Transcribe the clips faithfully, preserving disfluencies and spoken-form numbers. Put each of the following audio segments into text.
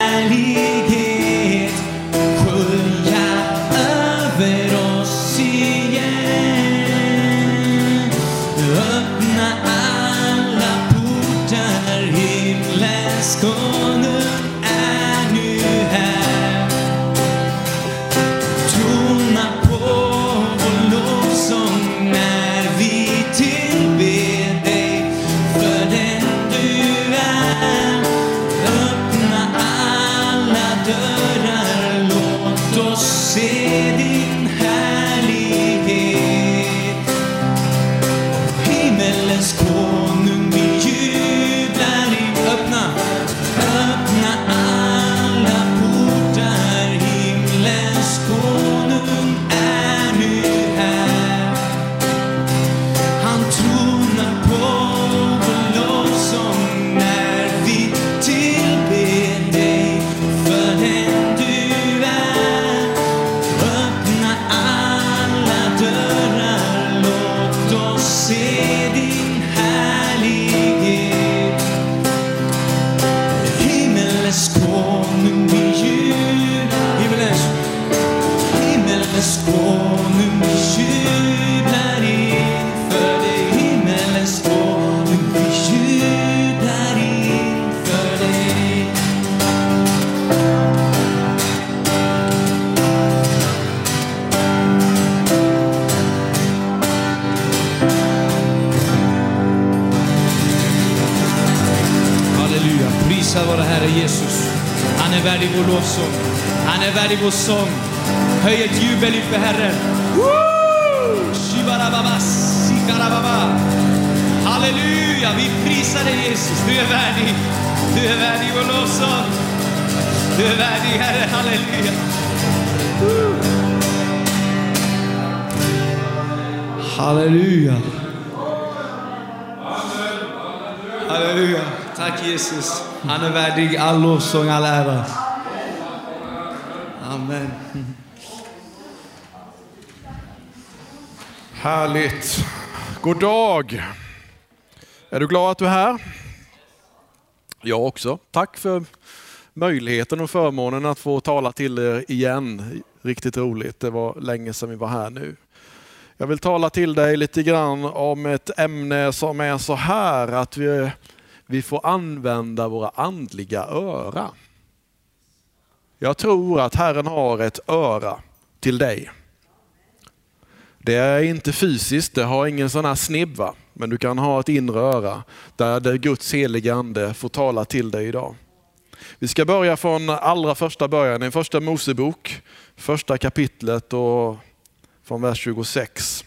härlighet skölja över oss igen. Öppna alla portar, himlens konung är nu här. Tona på vår lovsång när vi tillber dig för den du är. Öppna alla dörrar, låt oss se din härlighet. Himmelens konung vi jublar i. Öppna, öppna alla portar, himmelens konung är nu här. Han tronar på vår lovsång när vi tillber dig för den du är. Öppna alla dörrar, låt oss se din härlighet. Himmelens konung vi jublar. Himmelens, himmelens konung vi jublar inför dig. Himmelens konung vi jublar inför dig. Halleluja, prisa vår Herre Jesus. Han är värdig vår lovsång. Han är värdig vår sång. Höj ett jubel inför Herren. Woo! Shibarababa, sikarababa. Halleluja, vi prisar dig Jesus. Du är värdig. Du är värdig vår lovsång. Du är värdig Herre. Halleluja. Woo! Halleluja. Halleluja. Tack Jesus. Han är värdig all lovsång, all ära. Amen. Härligt. God dag. Är du glad att du är här? Jag också. Tack för möjligheten och förmånen att få tala till er igen. Riktigt roligt. Det var länge sedan vi var här nu. Jag vill tala till dig lite grann om ett ämne som är så här att vi, vi får använda våra andliga öra. Jag tror att Herren har ett öra till dig. Det är inte fysiskt, det har ingen sån här snibb, va? Men du kan ha ett inre öra där, där Guds heliga ande får tala till dig idag. Vi ska börja från allra första början, i första Mosebok, första kapitlet och från vers tjugosex.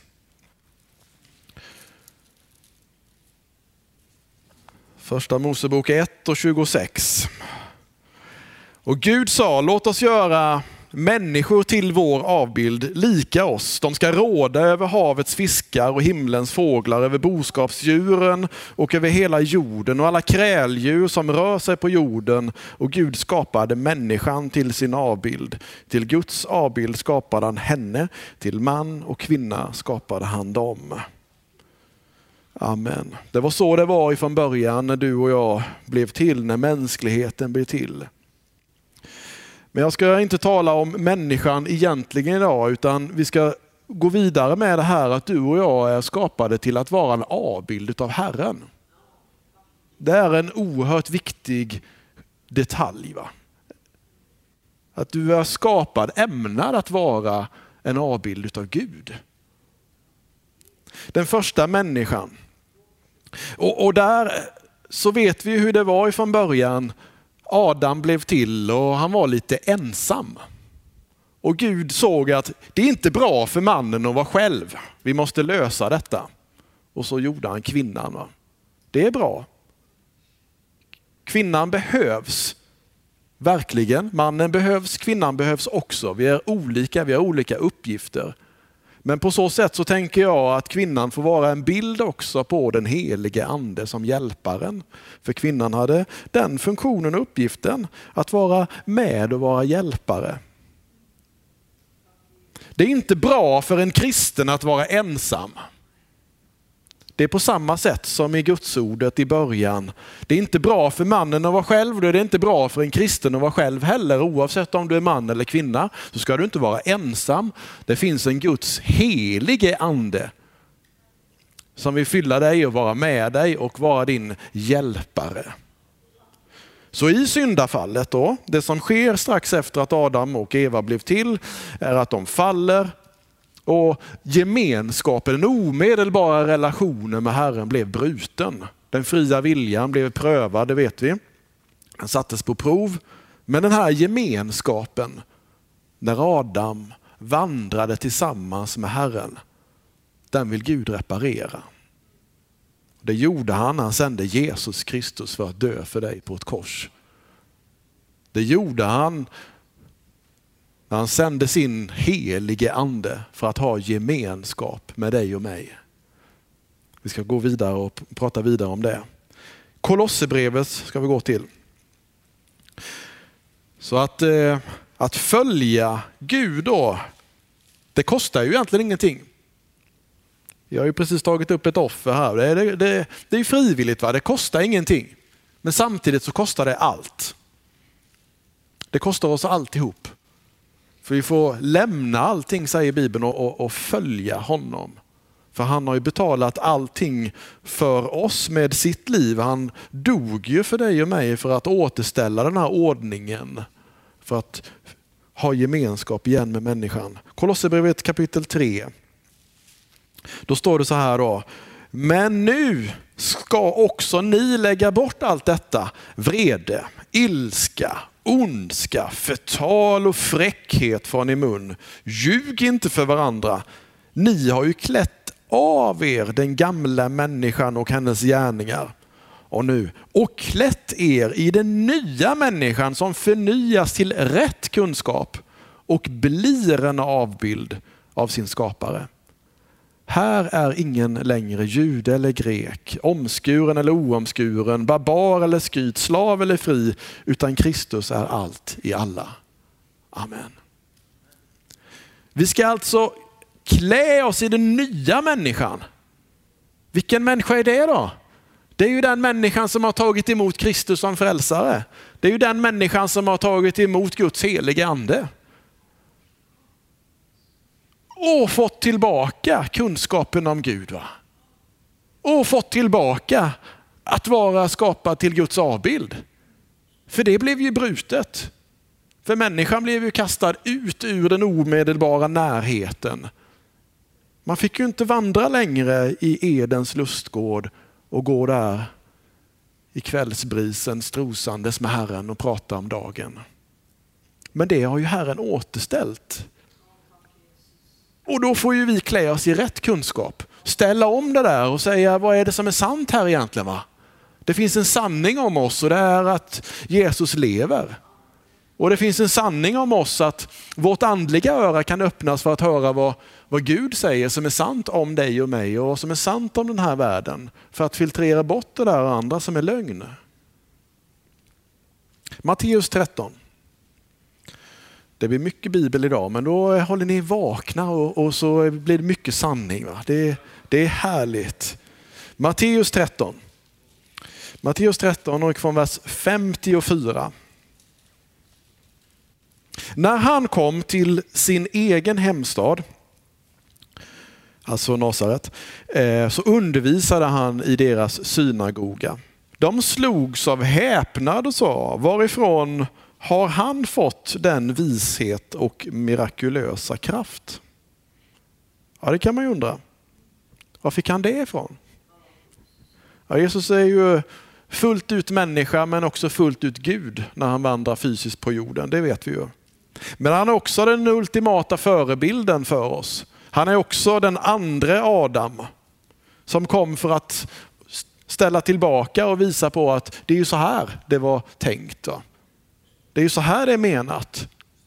Första Mosebok ett och tjugosex. Och Gud sa, låt oss göra människor till vår avbild, lika oss. De ska råda över havets fiskar och himlens fåglar, över boskapsdjuren och över hela jorden och alla kräldjur som rör sig på jorden. Och Gud skapade människan till sin avbild. Till Guds avbild skapade han henne, till man och kvinna skapade han dem. Amen. Det var så det var ifrån början när du och jag blev till, när mänskligheten blev till. Men jag ska inte tala om människan egentligen idag, utan vi ska gå vidare med det här att du och jag är skapade till att vara en avbild av Herren. Det är en oerhört viktig detalj, va? Att du är skapad, ämnad att vara en avbild av Gud. Den första människan. Och, och där så vet vi hur det var ifrån början. Adam blev till och han var lite ensam. Och Gud såg att det är inte bra för mannen att vara själv. Vi måste lösa detta. Och så gjorde han kvinnan. Va? Det är bra. Kvinnan behövs. Verkligen. Mannen behövs, kvinnan behövs också. Vi är olika, vi har olika uppgifter. Men på så sätt så tänker jag att kvinnan får vara en bild också på den helige ande som hjälparen. För kvinnan hade den funktionen och uppgiften att vara med och vara hjälpare. Det är inte bra för en kristen att vara ensam. Det är på samma sätt som i Guds ordet i början. Det är inte bra för mannen att vara själv, och det är inte bra för en kristen att vara själv heller. Oavsett om du är man eller kvinna så ska du inte vara ensam. Det finns en Guds helige ande som vill fylla dig och vara med dig och vara din hjälpare. Så i syndafallet då, det som sker strax efter att Adam och Eva blev till är att de faller. Och gemenskapen, den omedelbara relationen med Herren blev bruten. Den fria viljan blev prövad, det vet vi. Den sattes på prov. Men den här gemenskapen, när Adam vandrade tillsammans med Herren, den vill Gud reparera. Det gjorde han, han sände Jesus Kristus för att dö för dig på ett kors. Det gjorde han när han sände sin helige ande för att ha gemenskap med dig och mig. Vi ska gå vidare och prata vidare om det. Kolosserbrevet ska vi gå till. Så att, eh, att följa Gud då, det kostar ju egentligen ingenting. Jag har ju precis tagit upp ett offer här. Det är, det, det, det är frivilligt, va? Det kostar ingenting. Men samtidigt så kostar det allt. Det kostar oss alltihop. För vi får lämna allting, säger Bibeln, och, och, och följa honom. För han har ju betalat allting för oss med sitt liv. Han dog ju för dig och mig för att återställa den här ordningen. För att ha gemenskap igen med människan. Kolosserbrevet kapitel tre. Då står det så här då. Men nu ska också ni lägga bort allt detta. Vrede, ilska, ondska, förtal och fräckhet från i mun. Ljug inte för varandra. Ni har ju klätt av er den gamla människan och hennes gärningar. Och nu, och klätt er i den nya människan som förnyas till rätt kunskap och blir en avbild av sin skapare. Här är ingen längre jude eller grek, omskuren eller oomskuren, barbar eller skyt, slav eller fri, utan Kristus är allt i alla. Amen. Vi ska alltså klä oss i den nya människan. Vilken människa är det då? Det är ju den människan som har tagit emot Kristus som frälsare. Det är ju den människan som har tagit emot Guds heliga ande. Och fått tillbaka kunskapen om Gud, va? Och fått tillbaka att vara skapad till Guds avbild. För det blev ju brutet. För människan blev ju kastad ut ur den omedelbara närheten. Man fick ju inte vandra längre i Edens lustgård och gå där i kvällsbrisen strosandes med Herren och prata om dagen. Men det har ju Herren återställt. Och då får ju vi klä oss i rätt kunskap. Ställa om det där och säga, vad är det som är sant här egentligen, va? Det finns en sanning om oss och det är att Jesus lever. Och det finns en sanning om oss att vårt andliga öra kan öppnas för att höra vad, vad Gud säger som är sant om dig och mig och vad som är sant om den här världen. För att filtrera bort det där andra som är lögn. Matteus tretton. Det blir mycket bibel idag, men då håller ni vakna och, och så blir det mycket sanning. Va? Det, det är härligt. Matteus tretton. Matteus tretton och från vers femtiofyra. När han kom till sin egen hemstad, alltså Nasaret, så undervisade han i deras synagoga. De slogs av häpnad och sa, varifrån har han fått den vishet och mirakulösa kraft? Ja, det kan man ju undra. Var fick han det ifrån? Ja, Jesus är ju fullt ut människa men också fullt ut Gud när han vandrar fysiskt på jorden, det vet vi ju. Men han är också den ultimata förebilden för oss. Han är också den andra Adam som kom för att ställa tillbaka och visa på att det är ju så här det var tänkt. Va? Det är ju så här det är menat.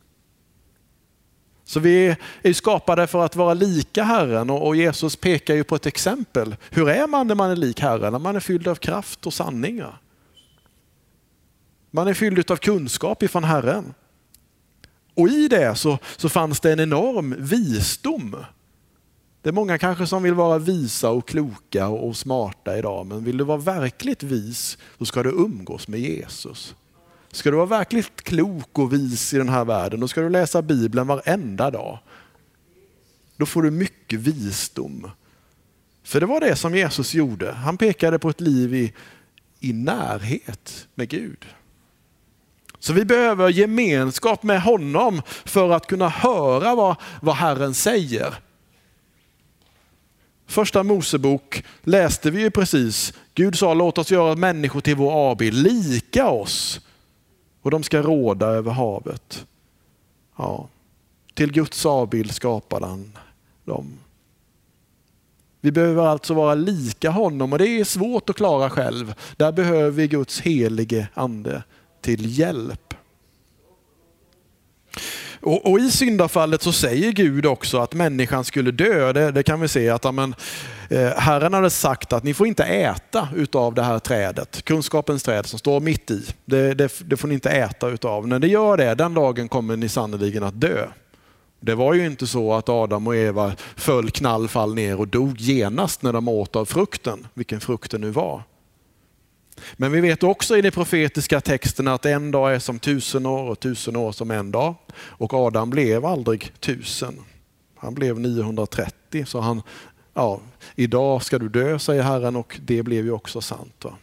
Så vi är skapade för att vara lika Herren och Jesus pekar ju på ett exempel. Hur är man när man är lik Herren? När man är fylld av kraft och sanning. Man är fylld av kunskap ifrån Herren. Och i det så, så fanns det en enorm visdom. Det är många kanske som vill vara visa och kloka och smarta idag, men vill du vara verkligt vis så ska du umgås med Jesus. Ska du vara verkligt klok och vis i den här världen, då ska du läsa Bibeln varenda dag. Då får du mycket visdom. För det var det som Jesus gjorde. Han pekade på ett liv i, i närhet med Gud. Så vi behöver gemenskap med honom för att kunna höra vad, vad Herren säger. Första Mosebok läste vi ju precis. Gud sa, låt oss göra människor till vår avbild, lika oss. Och de ska råda över havet. Ja. Till Guds avbild skapade han dem. Vi behöver alltså vara lika honom, och det är svårt att klara själv. Där behöver vi Guds helige ande till hjälp. Och, och i syndafallet så säger Gud också att människan skulle dö. Det, det kan vi se att amen, eh, Herren hade sagt att ni får inte äta utav det här trädet, kunskapens träd som står mitt i. Det, det, det får ni inte äta utav. När det gör det, den dagen kommer ni sannoliken att dö. Det var ju inte så att Adam och Eva föll knallfall ner och dog genast när de åt av frukten, vilken frukten nu var. Men vi vet också i de profetiska texterna att en dag är som tusen år och tusen år som en dag. Och Adam blev aldrig tusen. Han blev niohundratrettio. Så han, ja, idag ska du dö, säger Herren, och det blev ju också sant. Va?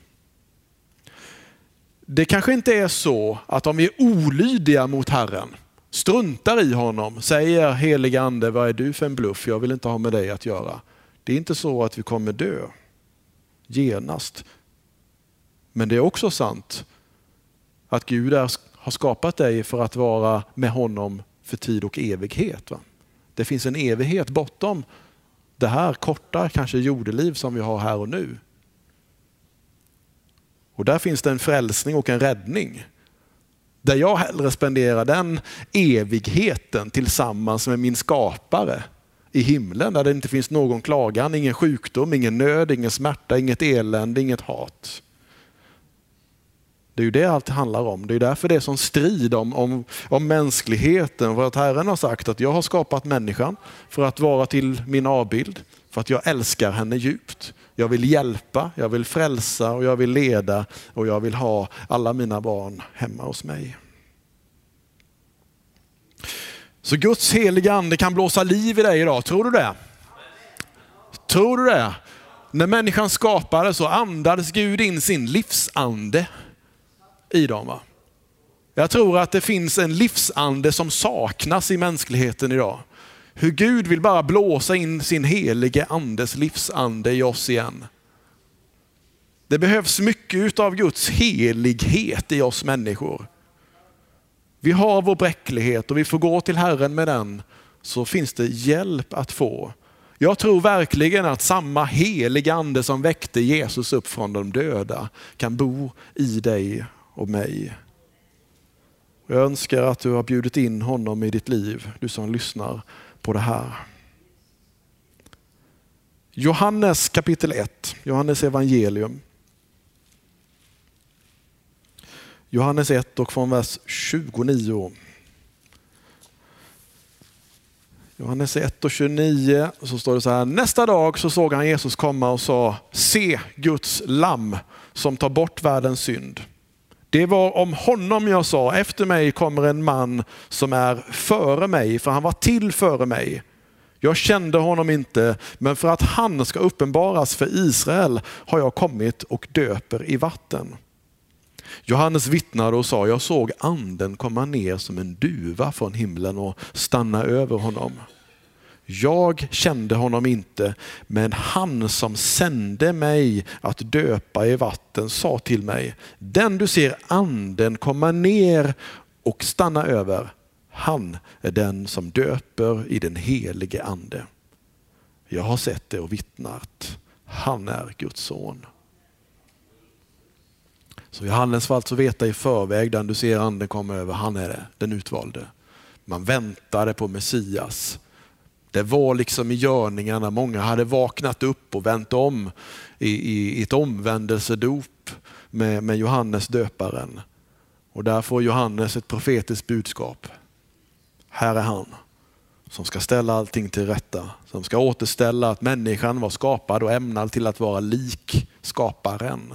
Det kanske inte är så att om vi är olydiga mot Herren, struntar i honom, säger heliga ande, vad är du för en bluff? Jag vill inte ha med dig att göra. Det är inte så att vi kommer dö genast. Men det är också sant att Gud är, har skapat dig för att vara med honom för tid och evighet. Va? Det finns en evighet bortom det här korta kanske jordeliv som vi har här och nu. Och där finns det en frälsning och en räddning. Där jag hellre spenderar den evigheten tillsammans med min skapare i himlen. Där det inte finns någon klagan, ingen sjukdom, ingen nöd, ingen smärta, inget elände, inget hat. Det är ju det allt handlar om. Det är därför det är sån strid om, om, om mänskligheten. För att Herren har sagt att jag har skapat människan för att vara till min avbild. För att jag älskar henne djupt. Jag vill hjälpa, jag vill frälsa och jag vill leda. Och jag vill ha alla mina barn hemma hos mig. Så Guds heliga ande kan blåsa liv i dig idag. Tror du det? Tror du det? När människan skapade så andades Gud in sin livsande i dem. Va? Jag tror att det finns en livsande som saknas i mänskligheten idag. Hur Gud vill bara blåsa in sin helige andes livsande i oss igen. Det behövs mycket av Guds helighet i oss människor. Vi har vår bräcklighet och vi får gå till Herren med den, så finns det hjälp att få. Jag tror verkligen att samma heliga ande som väckte Jesus upp från de döda kan bo i dig och mig. Jag önskar att du har bjudit in honom i ditt liv, du som lyssnar på det här. Johannes kapitel ett, Johannes evangelium. Johannes ett och från vers tjugonio. Johannes ett och tjugonio så står det så här. Nästa dag så såg han Jesus komma och sa, se Guds lamm som tar bort världens synd. Det var om honom jag sa, efter mig kommer en man som är före mig, för han var till före mig. Jag kände honom inte, men för att han ska uppenbaras för Israel har jag kommit och döper i vatten. Johannes vittnade och sa, jag såg anden komma ner som en duva från himlen och stanna över honom. Jag kände honom inte, men han som sände mig att döpa i vatten sa till mig, den du ser anden komma ner och stanna över, han är den som döper i den helige ande. Jag har sett det och vittnat. Han är Guds son. Så Johannes får alltså veta i förväg, den du ser anden komma över, han är det, den utvalde. Man väntade på Messias. Det var liksom i görningarna, många hade vaknat upp och vänt om i, i, i ett omvändelsedop med, med Johannes döparen. Och där får Johannes ett profetiskt budskap. Här är han som ska ställa allting till rätta, som ska återställa att människan var skapad och ämnad till att vara lik skaparen.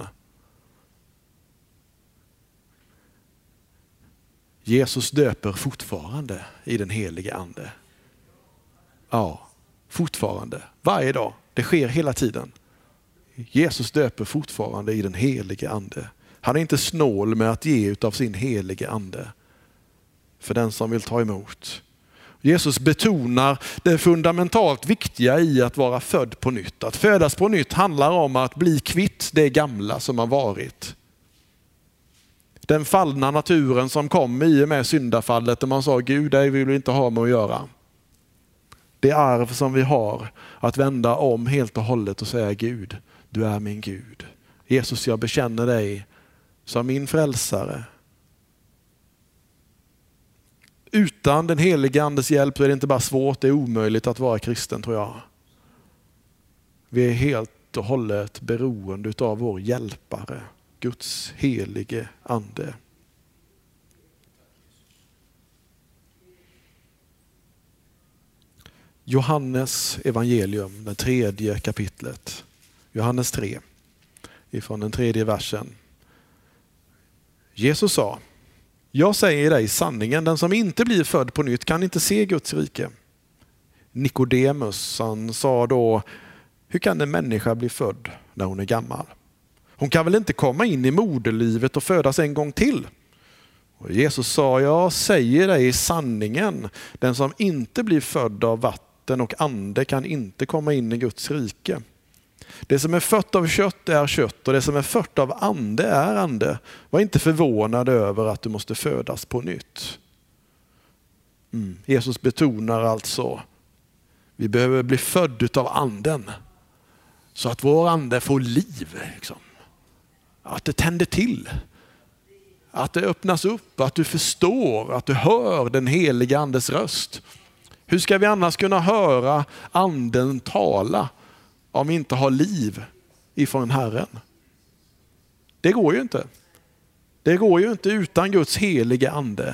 Jesus döper fortfarande i den helige ande. Ja, fortfarande. Varje dag. Det sker hela tiden. Jesus döper fortfarande i den helige ande. Han är inte snål med att ge utav sin helige ande för den som vill ta emot. Jesus betonar det fundamentalt viktiga i att vara född på nytt. Att födas på nytt handlar om att bli kvitt det gamla som har varit. Den fallna naturen som kom i och med syndafallet, och man sa Gud, det vill vi inte ha med att göra. Det arv som vi har att vända om helt och hållet och säga Gud, du är min Gud. Jesus, jag bekänner dig som min frälsare. Utan den helige andes hjälp så är det inte bara svårt, det är omöjligt att vara kristen, tror jag. Vi är helt och hållet beroende av vår hjälpare, Guds helige ande. Johannes evangelium, det tredje kapitlet. Johannes tre, ifrån den tredje versen. Jesus sa, jag säger dig sanningen, den som inte blir född på nytt kan inte se Guds rike. Nikodemus, han sa då, hur kan en människa bli född när hon är gammal? Hon kan väl inte komma in i moderlivet och födas en gång till? Och Jesus sa, jag säger dig sanningen, den som inte blir född av vatten och ande kan inte komma in i Guds rike. Det som är fött av kött är kött och det som är fött av ande är ande. Var inte förvånad över att du måste födas på nytt. Mm. Jesus betonar alltså, vi behöver bli född av anden så att vår ande får liv. Liksom. Att det tänder till. Att det öppnas upp, att du förstår, att du hör den heliga andes röst. Hur ska vi annars kunna höra anden tala om vi inte har liv ifrån Herren? Det går ju inte. Det går ju inte utan Guds heliga ande.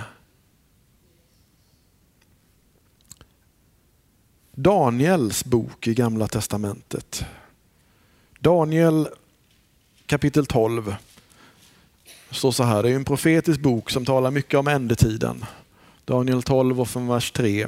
Daniels bok i Gamla testamentet. Daniel kapitel tolv. Det står så här, det är en profetisk bok som talar mycket om ändetiden. Daniel tolv och från vers tre.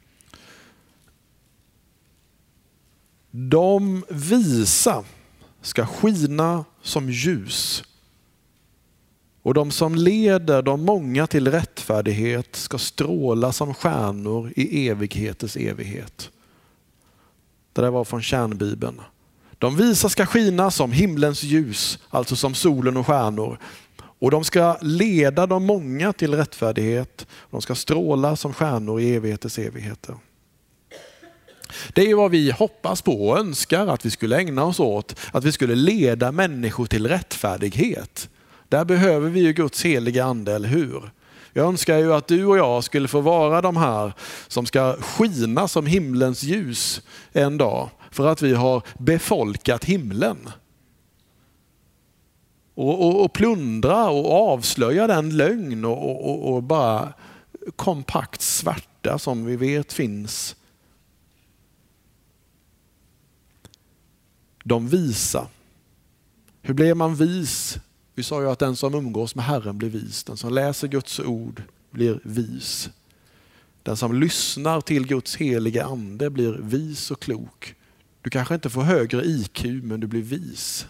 De visa ska skina som ljus och de som leder de många till rättfärdighet ska stråla som stjärnor i evighetens evighet. Det där var från Kärnbibeln. De visa ska skina som himlens ljus, alltså som solen och stjärnor. Och de ska leda de många till rättfärdighet. De ska stråla som stjärnor i evighetens evigheter. Det är ju vad vi hoppas på och önskar att vi skulle ägna oss åt. Att vi skulle leda människor till rättfärdighet. Där behöver vi ju Guds heliga ande, eller hur? Jag önskar ju att du och jag skulle få vara de här som ska skina som himlens ljus en dag. För att vi har befolkat himlen. Och, och, och plundra och avslöja den lögn och, och, och bara kompakt svärta som vi vet finns. De visa. Hur blir man vis? Vi sa ju att den som umgås med Herren blir vis. Den som läser Guds ord blir vis. Den som lyssnar till Guds heliga ande blir vis och klok. Du kanske inte får högre I Q, men du blir vis.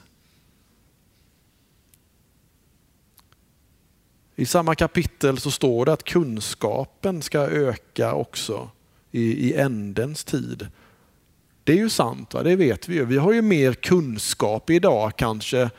I samma kapitel så står det att kunskapen ska öka också i, i ändens tid. Det är ju sant, va? Det vet vi ju. Vi har ju mer kunskap idag kanske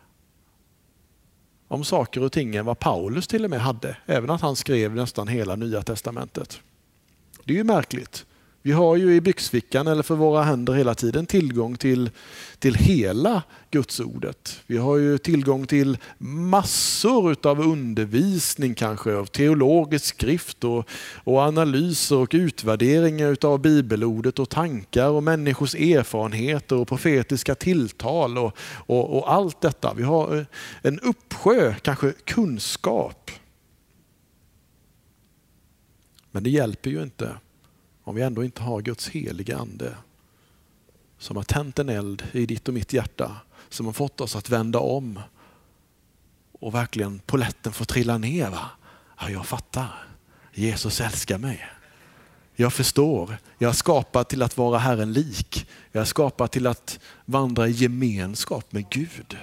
om saker och ting än vad Paulus till och med hade. Även att han skrev nästan hela Nya testamentet. Det är ju märkligt. Vi har ju i byxfickan eller för våra händer hela tiden tillgång till, till hela Guds ordet. Vi har ju tillgång till massor av undervisning kanske av teologisk skrift och, och analyser och utvärderingar av bibelordet och tankar och människors erfarenheter och profetiska tilltal och, och, och allt detta. Vi har en uppsjö, kanske kunskap. Men det hjälper ju inte om vi ändå inte har Guds heliga ande som har tänt en eld i ditt och mitt hjärta, som har fått oss att vända om och verkligen poletten får trilla ner. Va? Ja, jag fattar. Jesus älskar mig. Jag förstår. Jag är skapad till att vara Herren lik. Jag är skapad till att vandra i gemenskap med Gud.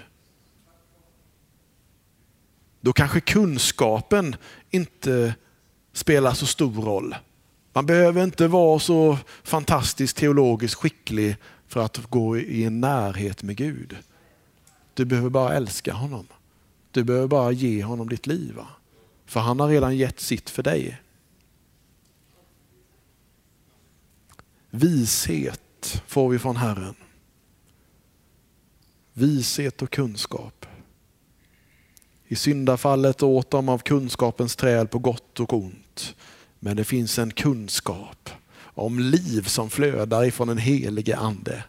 Då kanske kunskapen inte spelar så stor roll. Man behöver inte vara så fantastiskt teologiskt skicklig för att gå i en närhet med Gud. Du behöver bara älska honom. Du behöver bara ge honom ditt liv. Va? För han har redan gett sitt för dig. Vishet får vi från Herren. Vishet och kunskap. I syndafallet åt de av kunskapens träd på gott och ont. Men det finns en kunskap om liv som flödar ifrån en helige ande.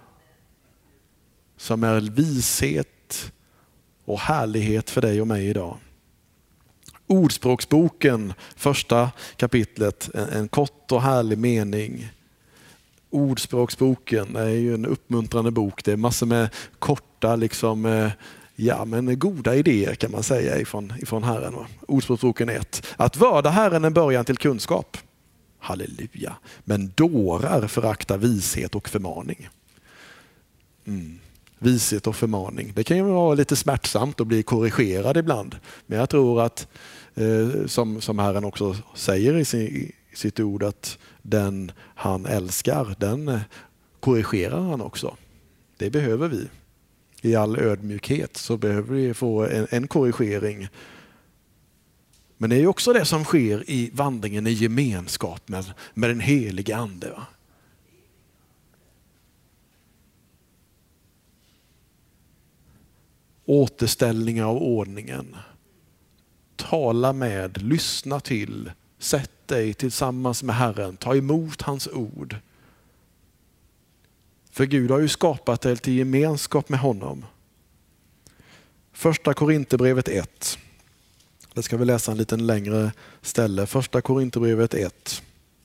Som är vishet och härlighet för dig och mig idag. Ordspråksboken, första kapitlet, en, en kort och härlig mening. Ordspråksboken är ju en uppmuntrande bok. Det är massor med korta, liksom, ja, men goda idéer kan man säga ifrån, ifrån Herren. Ordspråksboken ett. Att vörda Herren är början till kunskap. Halleluja. Men dårar föraktar vishet och förmaning. Mm. Vishet och förmaning. Det kan ju vara lite smärtsamt att bli korrigerad ibland. Men jag tror att, eh, som, som Herren också säger i, sin, i sitt ord, att den han älskar, den korrigerar han också. Det behöver vi. I all ödmjukhet så behöver vi få en, en korrigering. Men det är ju också det som sker i vandringen i gemenskap med, med den helige ande. Va? Återställning av ordningen. Tala med, lyssna till, sätt dig tillsammans med Herren, ta emot hans ord. För Gud har ju skapat dig till gemenskap med honom. Första Korinthierbrevet ett. Det ska vi läsa en liten längre ställe. Första Korinthierbrevet ett.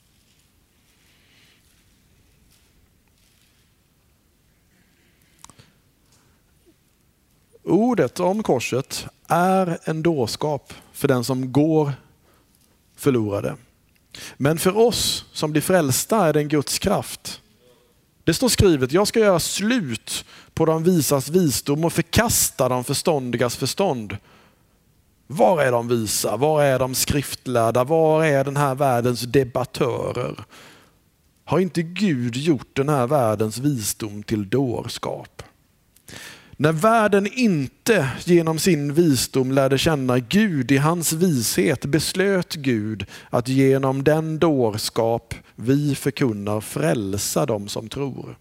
Ordet om korset är en dårskap för den som går förlorade. Men för oss som blir frälsta är det en Guds kraft. Det står skrivet, jag ska göra slut på de visas visdom och förkasta de förståndigas förstånd. Var är de visa? Var är de skriftlärda? Var är den här världens debattörer? Har inte Gud gjort den här världens visdom till dårskap? När världen inte genom sin visdom lärde känna Gud i hans vishet, beslöt Gud att genom den dårskap vi förkunnar frälsa dem som tror.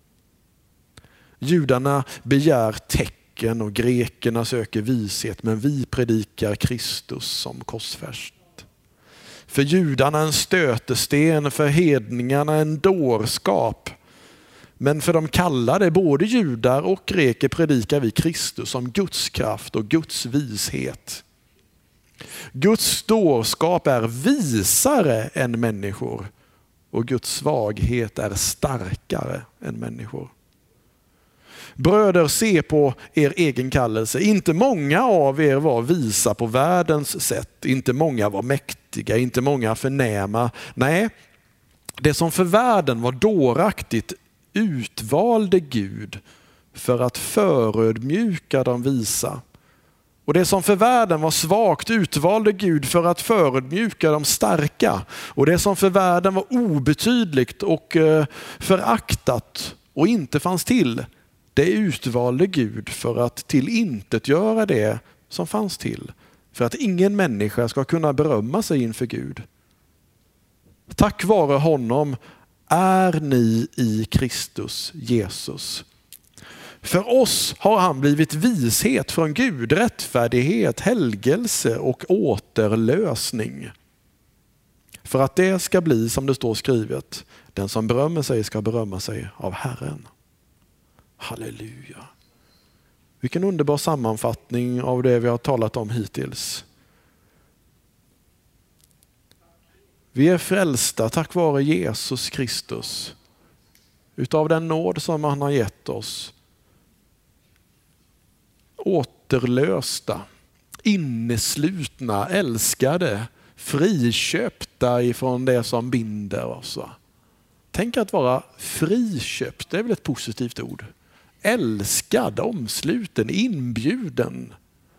Judarna begär tecken och grekerna söker vishet, men vi predikar Kristus som korsfäst. För judarna en stötesten, för hedningarna en dårskap. Men för de kallade, både judar och greker, predikar vi Kristus som Guds kraft och Guds vishet. Guds dårskap är visare än människor och Guds svaghet är starkare än människor. Bröder, se på er egen kallelse. Inte många av er var visa på världens sätt. Inte många var mäktiga, inte många förnäma. Nej, det som för världen var dåraktigt utvalde Gud för att förödmjuka de visa. Och det som för världen var svagt utvalde Gud för att förödmjuka de starka. Och det som för världen var obetydligt och föraktat och inte fanns till, det utvalde Gud för att tillintetgöra det som fanns till. För att ingen människa ska kunna berömma sig inför Gud. Tack vare honom är ni i Kristus Jesus. För oss har han blivit vishet från Gud, rättfärdighet, helgelse och återlösning. För att det ska bli som det står skrivet, den som berömmer sig ska berömma sig av Herren. Halleluja. Vilken underbar sammanfattning av det vi har talat om hittills. Vi är frälsta tack vare Jesus Kristus. Utav den nåd som han har gett oss. Återlösta, inneslutna, älskade, friköpta ifrån det som binder oss. Tänk att vara friköpt, det är väl ett positivt ord. Älskad, omsluten, inbjuden.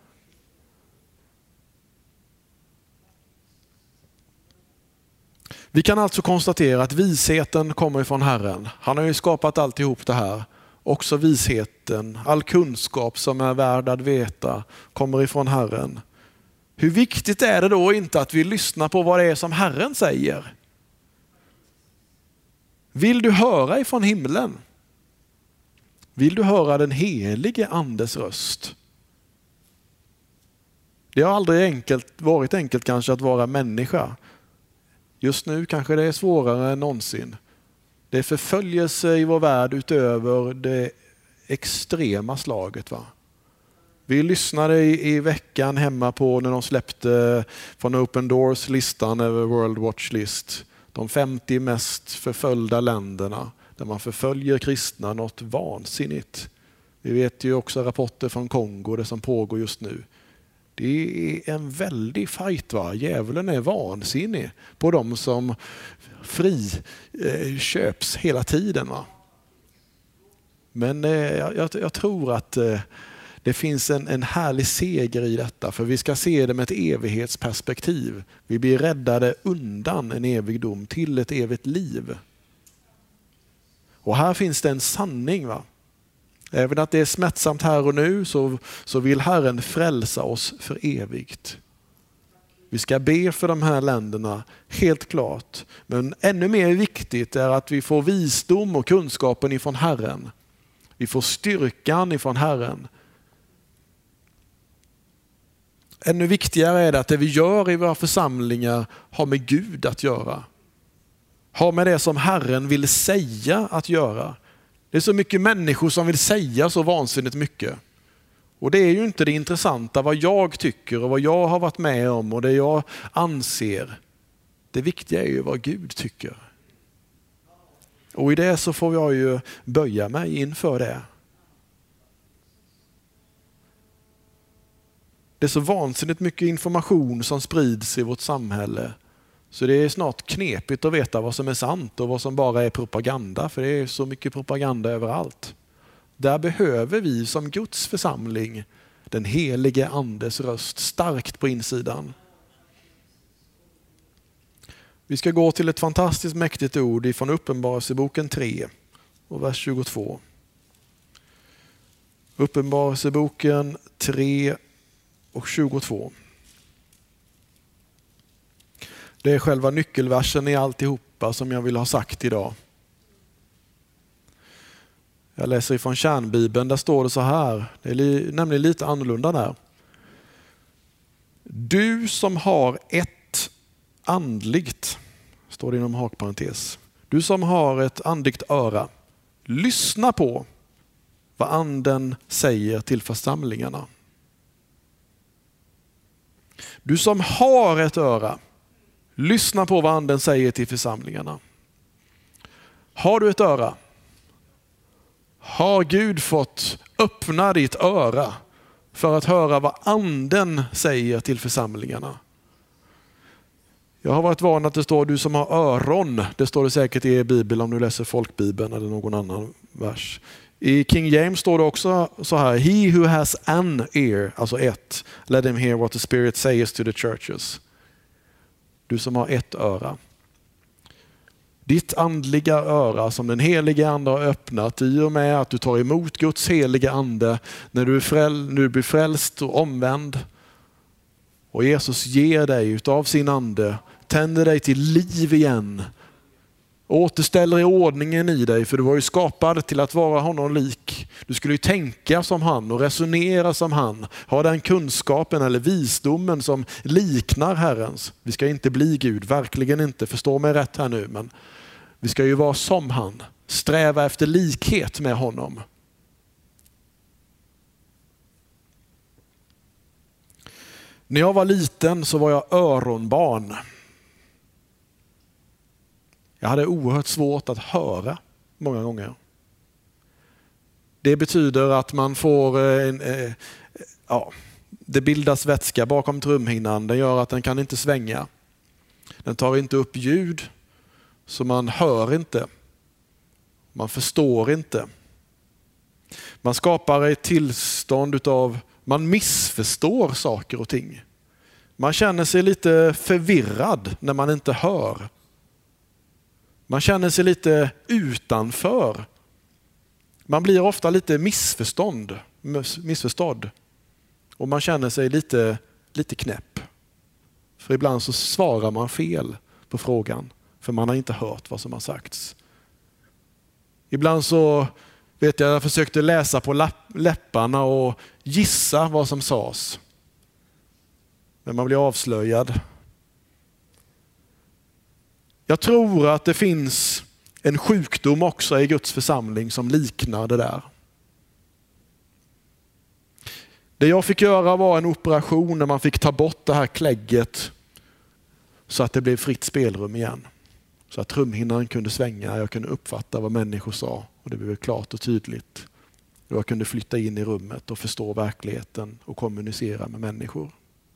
Vi kan alltså konstatera att visheten kommer ifrån Herren. Han har ju skapat alltihop det här. Också visheten, all kunskap som är värd att veta kommer ifrån Herren. Hur viktigt är det då inte att vi lyssnar på vad det är som Herren säger? Vill du höra ifrån himlen? Vill du höra den helige andes röst? Det har aldrig enkelt, varit enkelt kanske att vara människa. Just nu kanske det är svårare än någonsin. Det är förföljelse i vår värld utöver det extrema slaget. Va? Vi lyssnade i, i veckan hemma på när de släppte från Open Doors listan över World Watch List. De femtio mest förföljda länderna där man förföljer kristna något vansinnigt. Vi vet ju också rapporter från Kongo, det som pågår just nu. Det är en väldig fight. Va? Djävulen är vansinnig på de som fri eh, köps hela tiden. Va? Men eh, jag, jag tror att eh, det finns en, en härlig seger i detta. För vi ska se det med ett evighetsperspektiv. Vi blir räddade undan en evig dom till ett evigt liv. Och här finns det en sanning. Va? Även att det är smärtsamt här och nu så, så vill Herren frälsa oss för evigt. Vi ska be för de här länderna, helt klart. Men ännu mer viktigt är att vi får visdom och kunskapen ifrån Herren. Vi får styrkan ifrån Herren. Ännu viktigare är det att det vi gör i våra församlingar har med Gud att göra. Har med det som Herren vill säga att göra. Det är så mycket människor som vill säga så vansinnigt mycket. Och det är ju inte det intressanta vad jag tycker och vad jag har varit med om och det jag anser. Det viktiga är ju vad Gud tycker. Och i det så får jag ju böja mig inför det. Det är så vansinnigt mycket information som sprids i vårt samhälle. Så det är snart knepigt att veta vad som är sant och vad som bara är propaganda. För det är så mycket propaganda överallt. Där behöver vi som Guds församling den helige andes röst starkt på insidan. Vi ska gå till ett fantastiskt mäktigt ord ifrån Uppenbarelseboken tre och vers tjugotvå. Uppenbarelseboken tre och tjugotvå. Det är själva nyckelversen i alltihopa som jag vill ha sagt idag. Jag läser ifrån Kärnbibeln, där står det så här. Det är li, nämligen lite annorlunda där. Du som har ett andligt, står det inom hakparentes. Du som har ett andligt öra, lyssna på vad anden säger till församlingarna. Du som har ett öra, lyssna på vad anden säger till församlingarna. Har du ett öra? Har Gud fått öppna ditt öra för att höra vad anden säger till församlingarna? Jag har varit van att det står du som har öron. Det står det säkert i er bibel om du läser folkbibeln eller någon annan vers. I King James står det också så här. He who has an ear, alltså ett. Let him hear what the Spirit says to the churches. Du som har ett öra. Ditt andliga öra som den heliga ande har öppnat i och med att du tar emot Guds heliga ande när du, är fräl, när du blir frälst och omvänd. Och Jesus ger dig utav sin ande, tänder dig till liv igen. Återställer i ordningen i dig, för du var ju skapad till att vara honom lik. Du skulle ju tänka som han och resonera som han. Ha den kunskapen eller visdomen som liknar Herrens. Vi ska inte bli Gud, verkligen inte. Förstå mig rätt här nu, men vi ska ju vara som han. Sträva efter likhet med honom. När jag var liten så var jag öronbarn. Jag hade oerhört svårt att höra många gånger. Det betyder att man får en, eh, ja, det bildas vätska bakom trumhinnan. Det gör att den kan inte svänga. Den tar inte upp ljud, så man hör inte. Man förstår inte. Man skapar ett tillstånd utav, man missförstår saker och ting. Man känner sig lite förvirrad när man inte hör. Man känner sig lite utanför. Man blir ofta lite missförstånd, missförstådd. Och man känner sig lite, lite knäpp. För ibland så svarar man fel på frågan. För man har inte hört vad som har sagts. Ibland så vet jag, jag försökte läsa på läpparna och gissa vad som sades. Men man blir avslöjad. Jag tror att det finns en sjukdom också i Guds församling som liknar det där. Det jag fick göra var en operation när man fick ta bort det här klägget så att det blev fritt spelrum igen. Så att trumhinnan kunde svänga, jag kunde uppfatta vad människor sa och det blev klart och tydligt. Och jag kunde flytta in i rummet och förstå verkligheten och kommunicera med människor.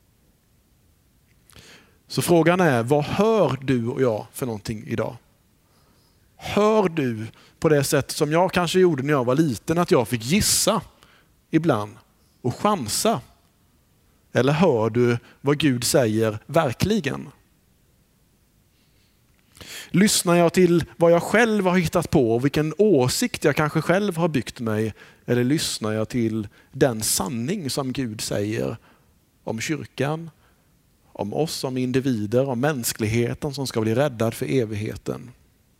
Så frågan är, vad hör du och jag för någonting idag? Hör du på det sätt som jag kanske gjorde när jag var liten, att jag fick gissa ibland och chansa? Eller hör du vad Gud säger verkligen? Lyssnar jag till vad jag själv har hittat på och vilken åsikt jag kanske själv har byggt mig? Eller lyssnar jag till den sanning som Gud säger om kyrkan, om oss som individer, om mänskligheten som ska bli räddad för evigheten?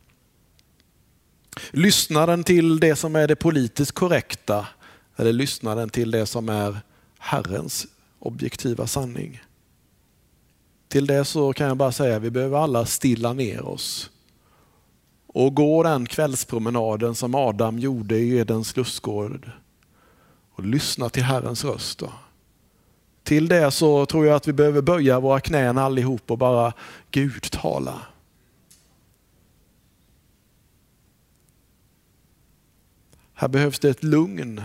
Lyssnar den till det som är det politiskt korrekta eller lyssnar den till det som är Herrens objektiva sanning? Till det så kan jag bara säga att vi behöver alla stilla ner oss och gå den kvällspromenaden som Adam gjorde i Edens lustgård och lyssna till Herrens röst. Då. Till det så tror jag att vi behöver böja våra knän allihop och bara Gud tala. Här behövs det ett lugn.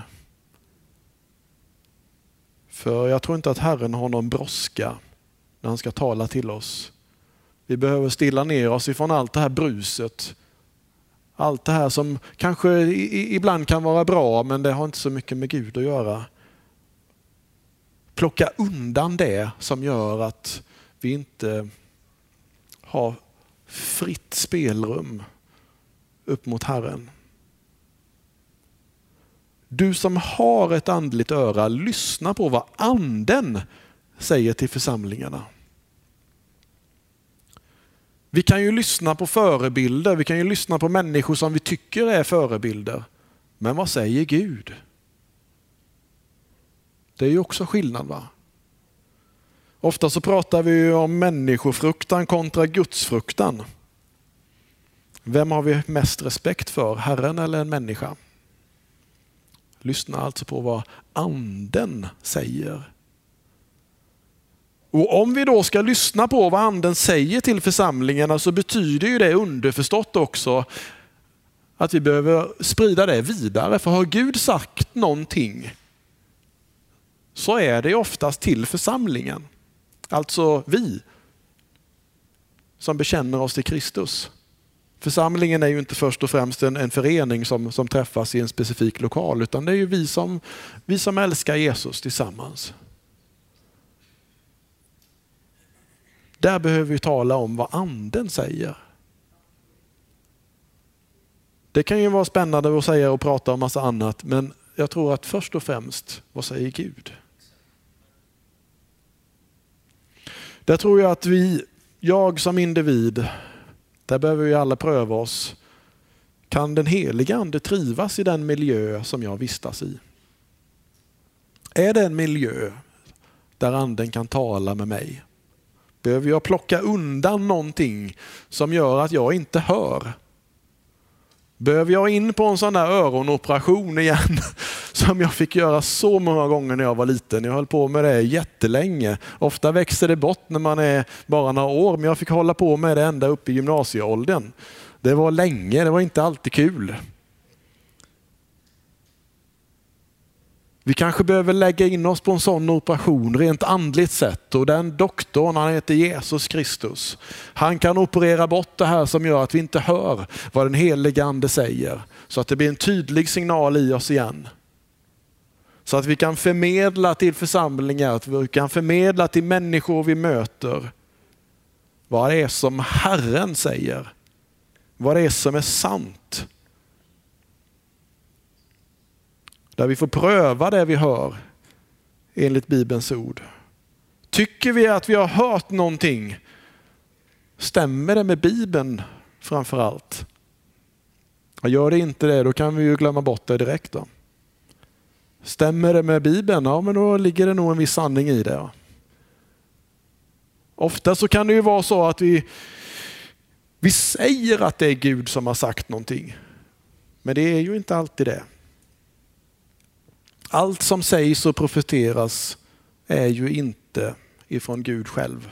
För jag tror inte att Herren har någon brådska när han ska tala till oss. Vi behöver stilla ner oss ifrån allt det här bruset. Allt det här som kanske ibland kan vara bra men det har inte så mycket med Gud att göra. Plocka undan det som gör att vi inte har fritt spelrum upp mot Herren. Du som har ett andligt öra, lyssna på vad anden säger till församlingarna. Vi kan ju lyssna på förebilder, vi kan ju lyssna på människor som vi tycker är förebilder. Men vad säger Gud? Det är ju också skillnad, va? Ofta så pratar vi om människofruktan kontra gudsfruktan. Vem har vi mest respekt för, Herren eller en människa? Lyssna alltså på vad anden säger. Och om vi då ska lyssna på vad anden säger till församlingarna så betyder ju det underförstått också att vi behöver sprida det vidare. För har Gud sagt någonting så är det oftast till församlingen. Alltså vi som bekänner oss till Kristus. Församlingen är ju inte först och främst en, en förening som, som träffas i en specifik lokal utan det är ju vi som, vi som älskar Jesus tillsammans. Där behöver vi tala om vad anden säger. Det kan ju vara spännande att säga och prata om massa annat men jag tror att först och främst, vad säger Gud? Där tror jag att vi, jag som individ, där behöver vi alla pröva oss. Kan den heliga ande trivas i den miljö som jag vistas i? Är det en miljö där anden kan tala med mig? Behöver jag plocka undan någonting som gör att jag inte hör? Behöver jag in på en sån där öronoperation igen som jag fick göra så många gånger när jag var liten. Jag höll på med det jättelänge. Ofta växer det bort när man är bara några år men jag fick hålla på med det ända upp i gymnasieåldern. Det var länge, det var inte alltid kul. Vi kanske behöver lägga in oss på en sån operation rent andligt sett. Och den doktorn, han heter Jesus Kristus. Han kan operera bort det här som gör att vi inte hör vad den helige ande säger. Så att det blir en tydlig signal i oss igen. Så att vi kan förmedla till församlingar, att vi kan förmedla till människor vi möter vad det är som Herren säger. Vad det är som är sant. Där vi får pröva det vi hör enligt Bibelns ord. Tycker vi att vi har hört någonting? Stämmer det med Bibeln framför allt? Gör det inte det, då kan vi ju glömma bort det direkt då. Stämmer det med Bibeln? Ja, men då ligger det nog en viss sanning i det. Ofta så kan det ju vara så att vi, vi säger att det är Gud som har sagt någonting. Men det är ju inte alltid det. Allt som sägs och profeteras är ju inte ifrån Gud själv.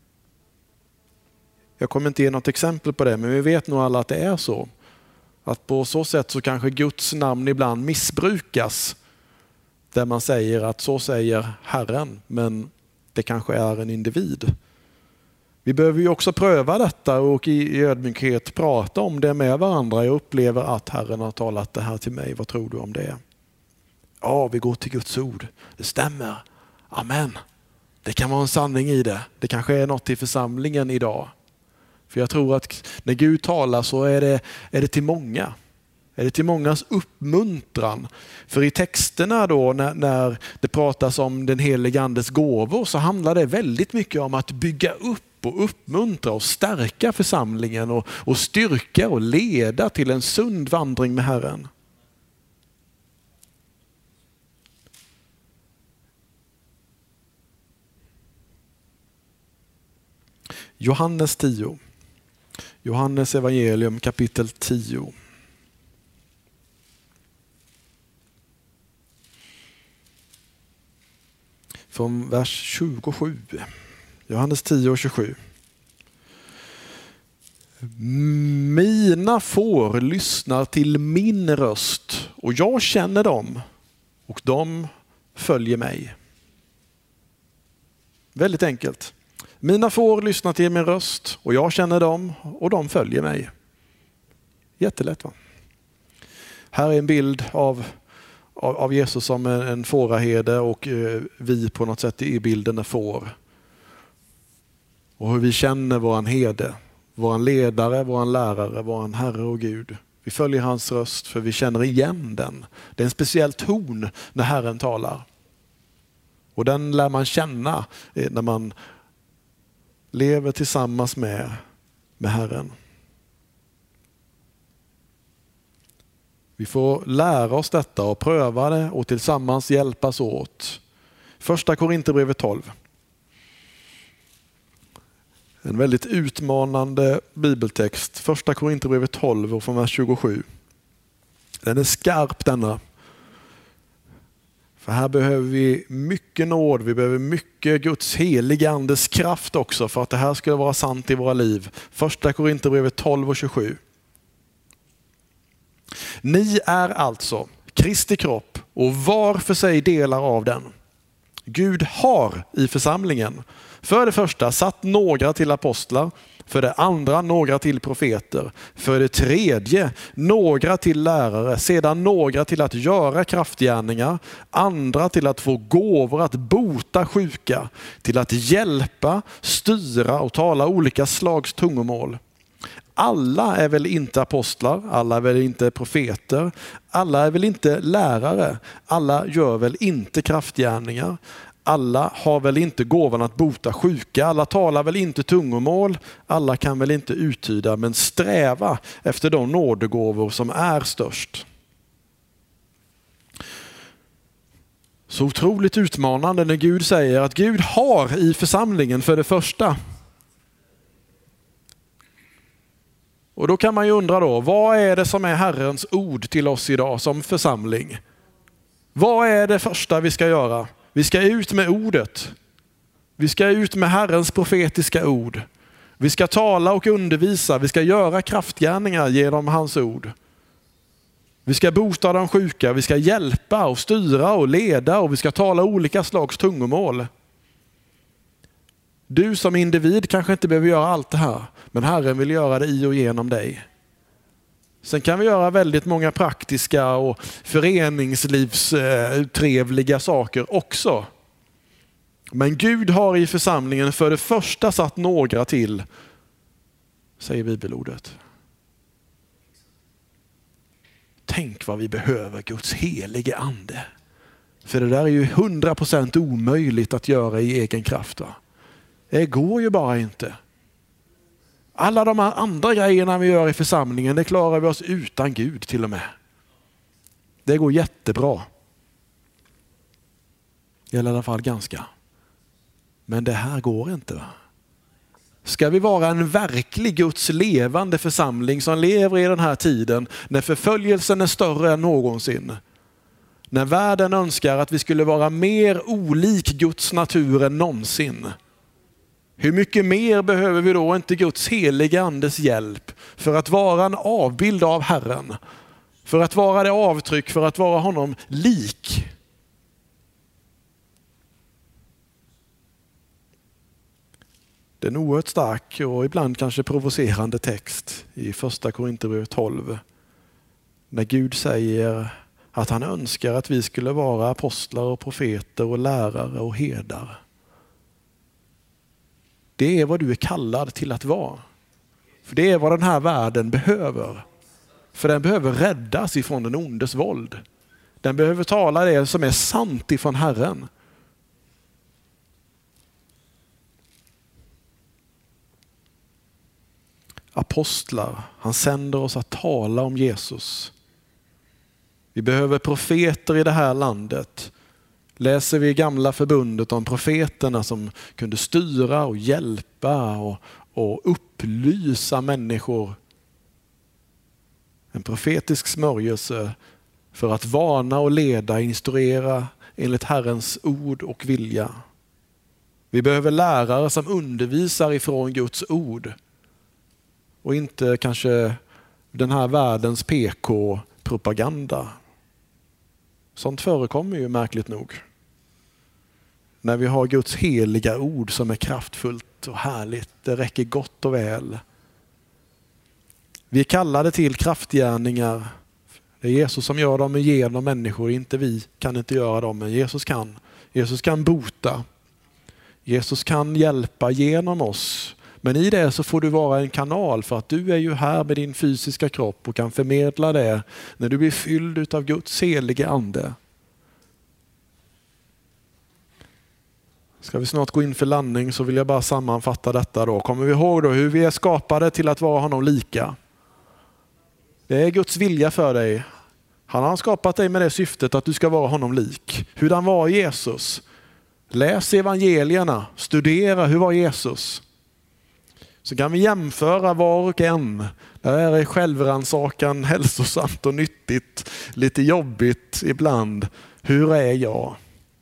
Jag kommer inte ge något exempel på det, men vi vet nog alla att det är så. Att på så sätt så kanske Guds namn ibland missbrukas. Där man säger att så säger Herren, men det kanske är en individ. Vi behöver ju också pröva detta och i ödmjukhet prata om det med varandra. Jag upplever att Herren har talat det här till mig. Vad tror du om det? Ja, vi går till Guds ord. Det stämmer. Amen. Det kan vara en sanning i det. Det kanske är något i församlingen idag. För jag tror att när Gud talar så är det, är det till många. Är det till mångas uppmuntran. För i texterna då när, när det pratas om den helige andes gåvor så handlar det väldigt mycket om att bygga upp och uppmuntra och stärka församlingen och, och styrka och leda till en sund vandring med Herren. Johannes tio. Johannes evangelium kapitel tio. Från vers tjugosju. Johannes tio och tjugosju. Mina får lyssnar till min röst och jag känner dem och de följer mig. Väldigt enkelt. Mina får lyssnar till min röst och jag känner dem och de följer mig. Jättelätt va? Här är en bild av, av, av Jesus som en, en fåraherde och eh, vi på något sätt i bilden är får. Och hur vi känner våran herde, våran ledare, våran lärare, våran Herre och Gud. Vi följer hans röst för vi känner igen den. Det är en speciell ton när Herren talar. Och den lär man känna när man lever tillsammans med, med Herren. Vi får lära oss detta och pröva det och tillsammans hjälpas åt. Första Korinthierbrevet tolv. En väldigt utmanande bibeltext. Första Korinthierbrevet tolv och från vers tjugosju. Den är skarp denna. För här behöver vi mycket nåd, vi behöver mycket Guds heliga andes kraft också för att det här ska vara sant i våra liv. Första Korinthierbrevet tolv och tjugosju. Ni är alltså Kristi kropp och var för sig delar av den. Gud har i församlingen för det första satt några till apostlar, för det andra några till profeter, för det tredje några till lärare, sedan några till att göra kraftgärningar, andra till att få gåvor att bota sjuka, till att hjälpa, styra och tala olika slags tungomål. Alla är väl inte apostlar, alla är väl inte profeter, alla är väl inte lärare, alla gör väl inte kraftgärningar. Alla har väl inte gåvan att bota sjuka, alla talar väl inte tungomål, alla kan väl inte uttyda, men sträva efter de nådegåvor som är störst. Så otroligt utmanande när Gud säger att Gud har i församlingen för det första. Och då kan man ju undra då, vad är det som är Herrens ord till oss idag som församling? Vad är det första vi ska göra? Vi ska ut med ordet. Vi ska ut med Herrens profetiska ord. Vi ska tala och undervisa. Vi ska göra kraftgärningar genom hans ord. Vi ska bota de sjuka. Vi ska hjälpa och styra och leda. Och vi ska tala olika slags tungomål. Du som individ kanske inte behöver göra allt det här. Men Herren vill göra det i och genom dig. Sen kan vi göra väldigt många praktiska och föreningslivstrevliga saker också. Men Gud har i församlingen för det första satt några till, säger bibelordet. Tänk vad vi behöver Guds helige ande. För det där är ju hundra procent omöjligt att göra i egen kraft. Va? Det går ju bara inte. Alla de här andra grejerna vi gör i församlingen, det klarar vi oss utan Gud till och med. Det går jättebra. Eller i alla fall ganska. Men det här går inte. Va? Ska vi vara en verklig Guds levande församling som lever i den här tiden när förföljelsen är större än någonsin. När världen önskar att vi skulle vara mer olik Guds natur än någonsin. Hur mycket mer behöver vi då inte Guds heliga andes hjälp för att vara en avbild av Herren? För att vara det avtryck, för att vara honom lik. Det är en oerhört stark och ibland kanske provocerande text i första Korinthierbrevet tolv. När Gud säger att han önskar att vi skulle vara apostlar och profeter och lärare och herdar. Det är vad du är kallad till att vara. För det är vad den här världen behöver. För den behöver räddas ifrån den ondes våld. Den behöver tala det som är sant ifrån Herren. Apostlar, han sänder oss att tala om Jesus. Vi behöver profeter i det här landet. Läser vi i gamla förbundet om profeterna som kunde styra och hjälpa och, och upplysa människor. En profetisk smörjelse för att varna och leda, instruera enligt Herrens ord och vilja. Vi behöver lärare som undervisar ifrån Guds ord. Och inte kanske den här världens P K-propaganda. Sånt förekommer ju märkligt nog. När vi har Guds heliga ord som är kraftfullt och härligt. Det räcker gott och väl. Vi är kallade till kraftgärningar. Det är Jesus som gör dem genom människor. Inte vi kan inte göra dem, men Jesus kan. Jesus kan bota. Jesus kan hjälpa genom oss. Men i det så får du vara en kanal för att du är ju här med din fysiska kropp och kan förmedla det när du blir fylld av Guds helige ande. Ska vi snart gå in för landning så vill jag bara sammanfatta detta då. Kommer vi ihåg då hur vi är skapade till att vara honom lika? Det är Guds vilja för dig. Han har skapat dig med det syftet att du ska vara honom lik. Hur han var Jesus. Läs evangelierna, studera hur var Jesus. Så kan vi jämföra var och en. Det här är självrannsakan, hälsosamt och nyttigt. Lite jobbigt ibland. Hur är jag?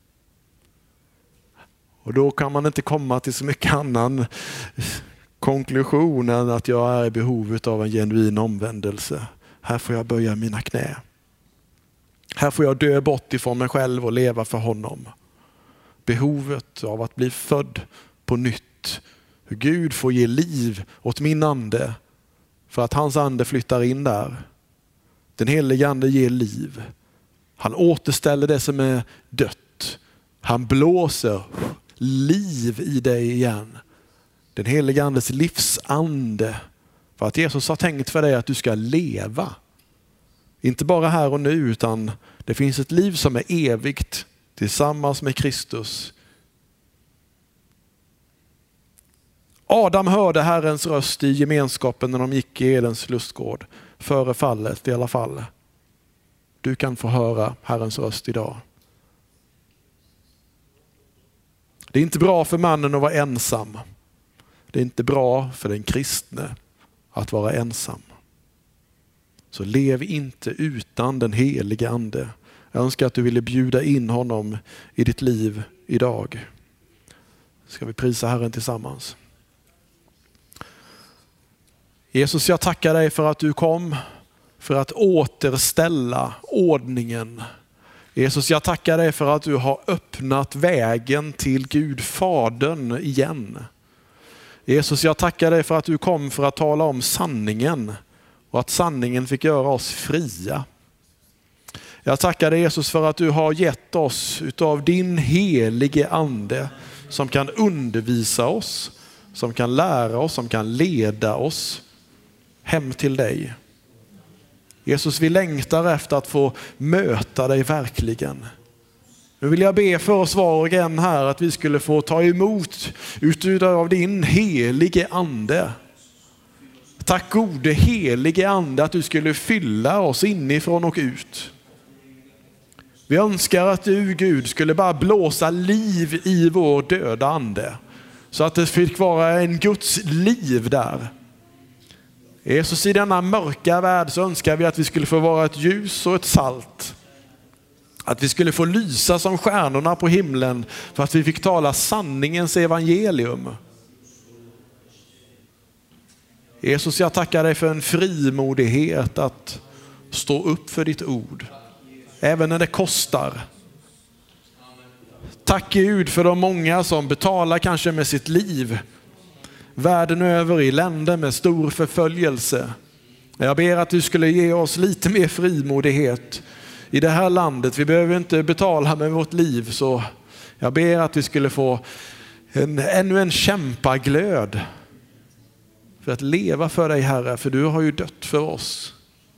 Och då kan man inte komma till så mycket annan konklusion än att jag är i behov av en genuin omvändelse. Här får jag böja mina knä. Här får jag dö bort ifrån mig själv och leva för honom. Behovet av att bli född på nytt. Hur Gud får ge liv åt min ande för att hans ande flyttar in där. Den helige ande ger liv. Han återställer det som är dött. Han blåser liv i dig igen. Den helige andes livsande. För att Jesus har tänkt för dig att du ska leva. Inte bara här och nu, utan det finns ett liv som är evigt tillsammans med Kristus. Adam hörde Herrens röst i gemenskapen när de gick i Edens lustgård. Före fallet i alla fall. Du kan få höra Herrens röst idag. Det är inte bra för mannen att vara ensam. Det är inte bra för den kristne att vara ensam. Så lev inte utan den helige ande. Jag önskar att du ville bjuda in honom i ditt liv idag. Ska vi prisa Herren tillsammans? Jesus, jag tackar dig för att du kom för att återställa ordningen. Jesus, jag tackar dig för att du har öppnat vägen till Gud Fadern igen. Jesus, jag tackar dig för att du kom för att tala om sanningen och att sanningen fick göra oss fria. Jag tackar dig Jesus för att du har gett oss utav din helige ande som kan undervisa oss, som kan lära oss, som kan leda oss hem till dig. Jesus, vi längtar efter att få möta dig verkligen. Nu vill jag be för oss var och en här att vi skulle få ta emot utav din helige ande. Tack gode helige ande att du skulle fylla oss inifrån och ut. Vi önskar att du, Gud, skulle bara blåsa liv i vår döda ande. Så att det fick vara en Guds liv där. Jesus, i denna mörka värld så önskar vi att vi skulle få vara ett ljus och ett salt. Att vi skulle få lysa som stjärnorna på himlen för att vi fick tala sanningens evangelium. Jesus, jag tackar dig för en frimodighet att stå upp för ditt ord. Även när det kostar. Tack Gud för de många som betalar kanske med sitt liv. Världen över i länder med stor förföljelse. Jag ber att du skulle ge oss lite mer frimodighet i det här landet. Vi behöver inte betala med vårt liv, så jag ber att vi skulle få en, ännu en kämpaglöd för att leva för dig, Herre, för du har ju dött för oss.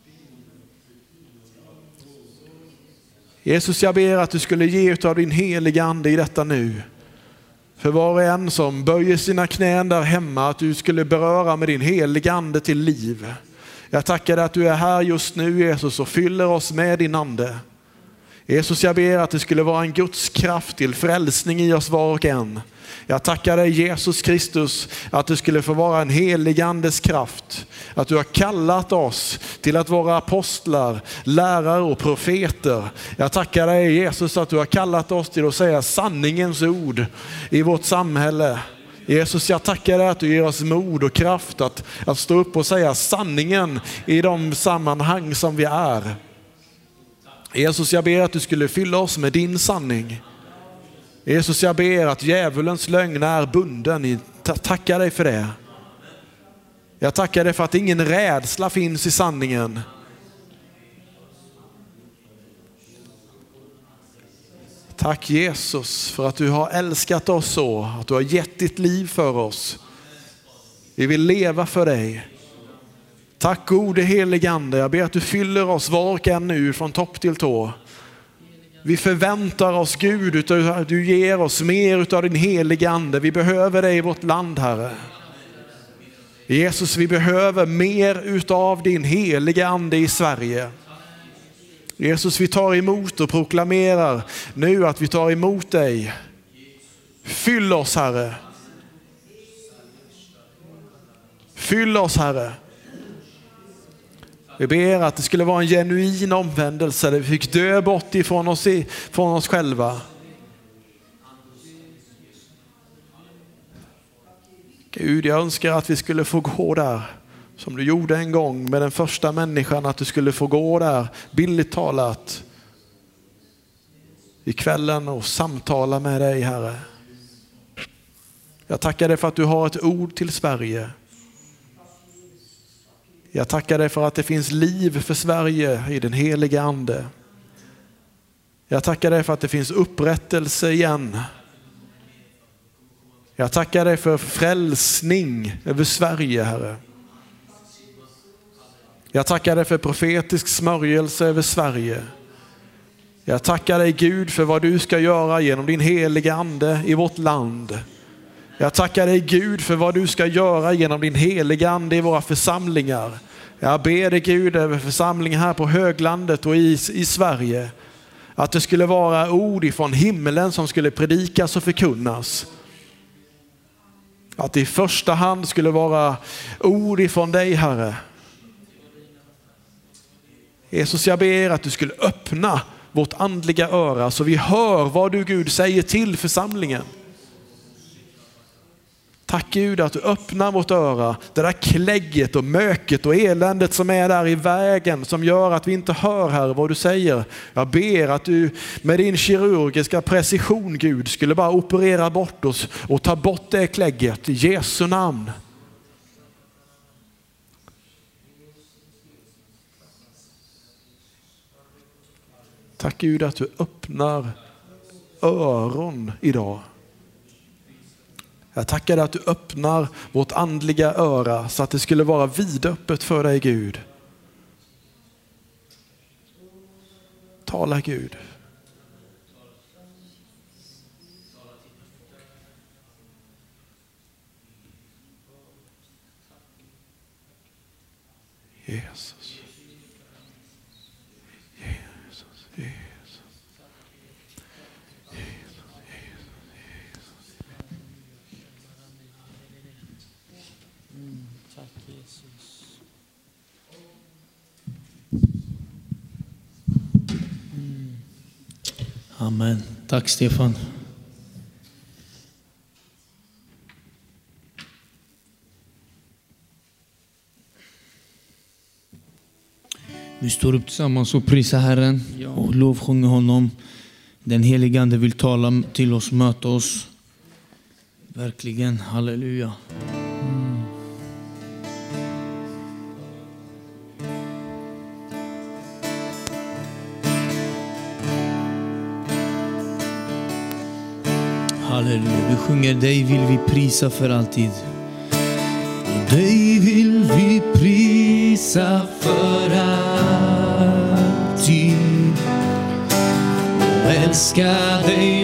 Jesus, jag ber att du skulle ge utav din heliga ande i detta nu. För var och en som böjer sina knän där hemma, att du skulle beröra med din heliga ande till liv. Jag tackar dig att du är här just nu, Jesus, och fyller oss med din ande. Jesus, jag ber att det skulle vara en Guds kraft till frälsning i oss var och en. Jag tackar dig Jesus Kristus att det skulle få vara en helig andes kraft. Att du har kallat oss till att vara apostlar, lärare och profeter. Jag tackar dig Jesus att du har kallat oss till att säga sanningens ord i vårt samhälle. Jesus, jag tackar dig att du ger oss mod och kraft att, att stå upp och säga sanningen i de sammanhang som vi är. Jesus, jag ber att du skulle fylla oss med din sanning. Jesus, jag ber att djävulens lögn är bunden. Jag tackar dig för det. Jag tackar dig för att ingen rädsla finns i sanningen. Tack Jesus för att du har älskat oss så, att du har gett ditt liv för oss. Vi vill leva för dig. Tack gode helige ande, jag ber att du fyller oss var och en nu från topp till tå. Vi förväntar oss Gud att du ger oss mer av din heliga ande. Vi behöver dig i vårt land, Herre. Jesus, vi behöver mer utav din heliga ande i Sverige. Jesus, vi tar emot och proklamerar nu att vi tar emot dig. Fyll oss, Herre. Fyll oss, Herre. Vi ber att det skulle vara en genuin omvändelse där vi fick dö bort ifrån oss, från oss själva. Gud, jag önskar att vi skulle få gå där som du gjorde en gång med den första människan, att du skulle få gå där billigt talat i kvällen och samtala med dig, Herre. Jag tackar dig för att du har ett ord till Sverige. Jag tackar dig för att det finns liv för Sverige i den heliga ande. Jag tackar dig för att det finns upprättelse igen. Jag tackar dig för frälsning över Sverige, Herre. Jag tackar dig för profetisk smörjelse över Sverige. Jag tackar dig Gud för vad du ska göra genom din heliga ande i vårt land. Jag tackar dig Gud för vad du ska göra genom din heliga ande i våra församlingar. Jag ber dig Gud över församlingen här på höglandet och i, i Sverige. Att det skulle vara ord ifrån himmelen som skulle predikas och förkunnas. Att det i första hand skulle vara ord ifrån dig, Herre. Jesus, jag ber att du skulle öppna vårt andliga öra så vi hör vad du Gud säger till församlingen. Tack Gud att du öppnar vårt öra. Det där klägget och möket och eländet som är där i vägen som gör att vi inte hör här vad du säger. Jag ber att du med din kirurgiska precision Gud skulle bara operera bort oss och ta bort det klägget i Jesu namn. Tack Gud att du öppnar öron idag. Jag tackar dig att du öppnar vårt andliga öra så att det skulle vara vidöppet för dig Gud. Tala Gud. Jesus. Jesus. Jesus. Amen. Tack Stefan. Vi står upp tillsammans och prisar Herren och lovsjunger honom. Den helige Ande vill tala till oss, möta oss. Verkligen, halleluja. Mm. Halleluja, vi sjunger dig vill vi prisa för alltid. Dig vill vi prisa för alltid. Och älska dig